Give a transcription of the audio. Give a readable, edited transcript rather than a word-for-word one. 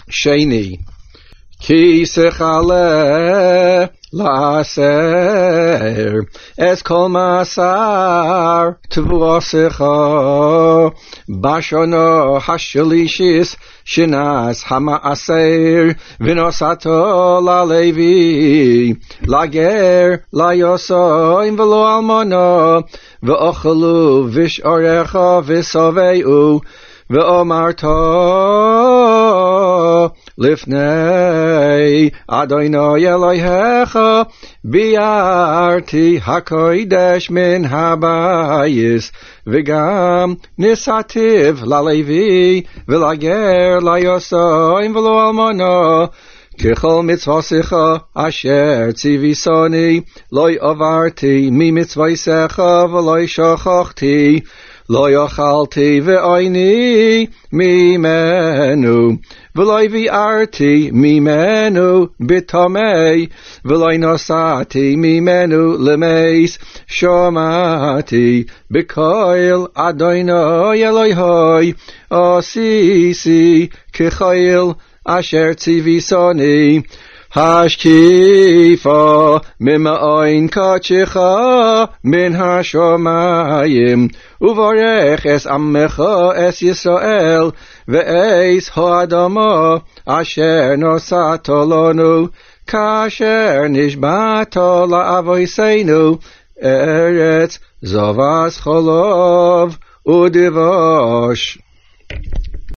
שני, כי שכלה לעשר אז כל מעשר תבואסך בשונו השלישיס שנס המעשר ונוסתו ללוי לגר ליוסוים ולא אלמנו ואוכלו ושעריך ושבעו ואמרתו לפני אדוני אלוהיך ביארתי הקודש מן הבייס וגם נסתיו ללוי ולגר ליוסוים ולא אלמנו ככל מצוותיך אשר ציוויסוני לא עברתי ממצוותיך ולא שכחתי לא יאכלתי ועיני ממנו ולא ביארתי ממנו בטמא ולא נסעתי ממנו למס שמעתי בקול אדוני אלוהי עשיתי ככל אשר ציוויסוני השקיפה ממעין קודשך מן השמיים וברך אס עמך אס ישראל ואס האדמה אשר נשאת לנו כאשר נשבעת לאבותינו ארץ זבת חלב ודבש.